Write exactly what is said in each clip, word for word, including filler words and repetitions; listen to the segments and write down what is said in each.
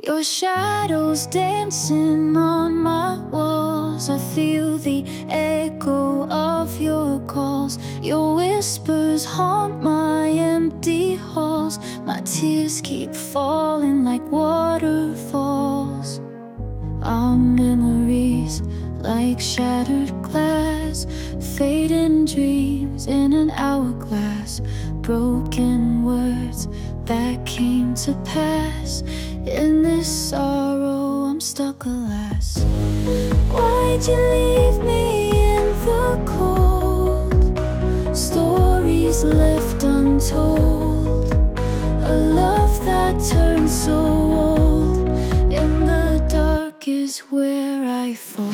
Your shadows dancing on my walls. I feel the echo of your calls. Your whispers haunt my empty halls. My tears keep falling like waterfalls. Our memories like shattered glass, fading dreams in an hourglass. Broken words that came to pass. In this sorrow I'm stuck, alas. Why'd you leave me in the cold? Stories left untold. A love that turned so old. In the dark is where I fall.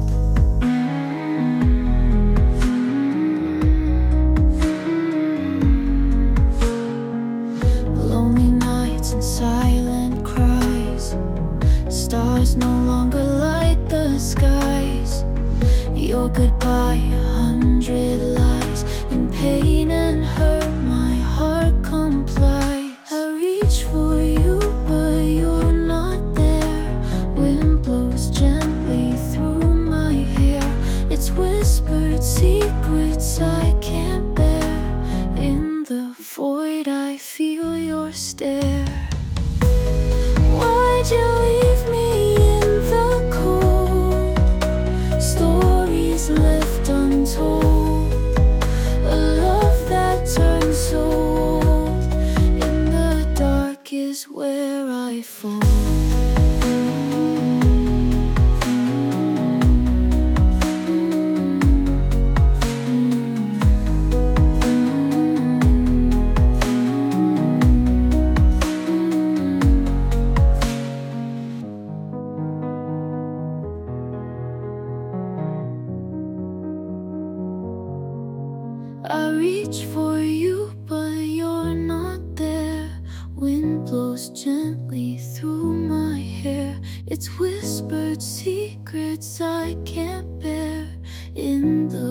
Lonely nights and silent cries. Stars no longer light the skies. Your goodbye, a hundred lies. In pain and hurt, my heart complies. I reach for you, but you're not there. Wind blows gently through my hair. It's whispered secrets I can't bear. In the void I feel your stare. Why'd you leave me in the cold? Stories left untold. A love that turned so old. In the dark is where I fall. I reach for you, but you're not there. Wind blows gently through my hair. It's whispered secrets I can't bear. In the